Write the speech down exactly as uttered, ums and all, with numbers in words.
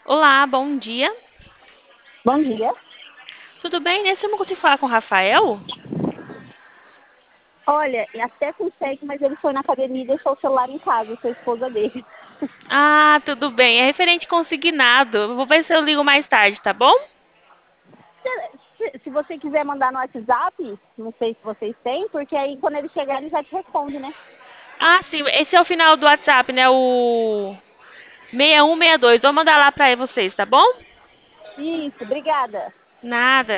Olá, bom dia. Bom dia. Tudo bem? Nesse eu não consigo falar com o Rafael? Olha, e até consegue, mas ele foi na academia e deixou o celular em casa, sua esposa dele. Ah, tudo bem. É referente consignado. Eu vou ver se eu ligo mais tarde, tá bom? Se, se você quiser mandar no WhatsApp, não sei se vocês têm, porque aí quando ele chegar ele já te responde, né? Ah, sim. Esse é o final do WhatsApp, né? O seis um seis dois. Vou mandar lá pra vocês, tá bom? Isso, obrigada. Nada.